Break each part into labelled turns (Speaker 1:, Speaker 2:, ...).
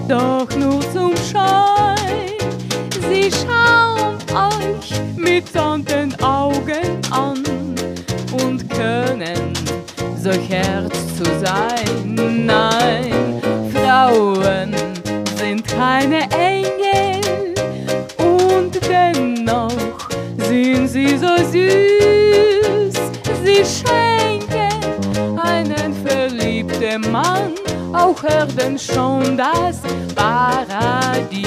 Speaker 1: doch nur zum Schein. Sie schauen euch mit sonnigen Augen an und können solch Herz zu sein. Nein, Frauen sind keine Engel und dennoch sind sie so süß. Sie schenken einen verliebten Mann auch Erden schon das Paradies.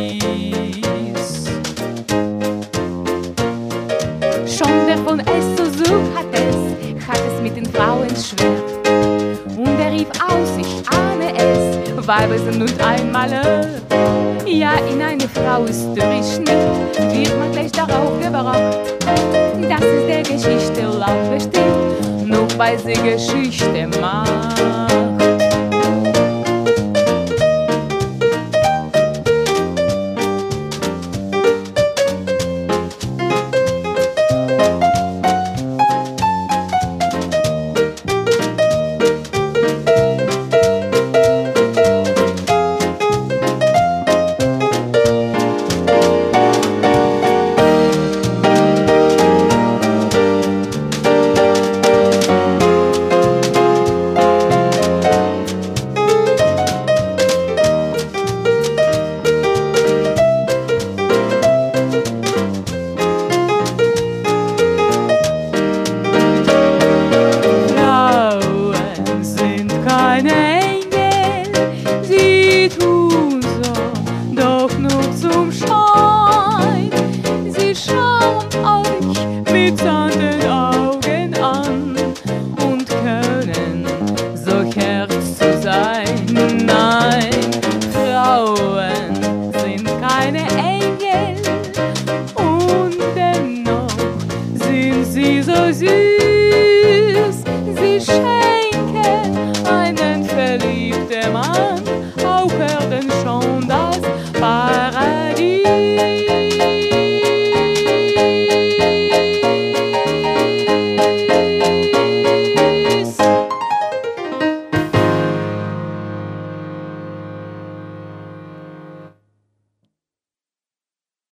Speaker 1: Schon der von Esso hat es mit den Frauen schwer. Und er rief aus, ich ahne es, Weiber sind nun einmal. Ja, in eine Frau ist Durchschnitt, wird man gleich darauf gebracht. Das ist der Geschichte laut bestimmt, nur weil sie Geschichte macht.